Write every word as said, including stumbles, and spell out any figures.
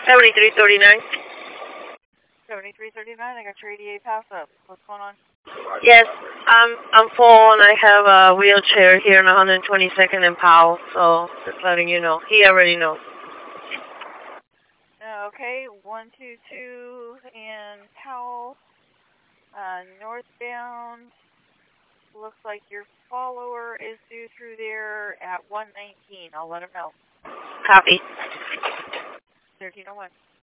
seventy-three thirty-nine. seventy-three thirty-nine, I got your eighty-eight pass up. What's going on? Yes, I'm I'm full and I have a wheelchair here in one hundred twenty-second and Powell, so just letting you know. He already knows. Okay, one two two and Powell, uh, northbound. Looks like your follower is due through there at one nineteen. I'll let him know. Copy. thirteen oh one.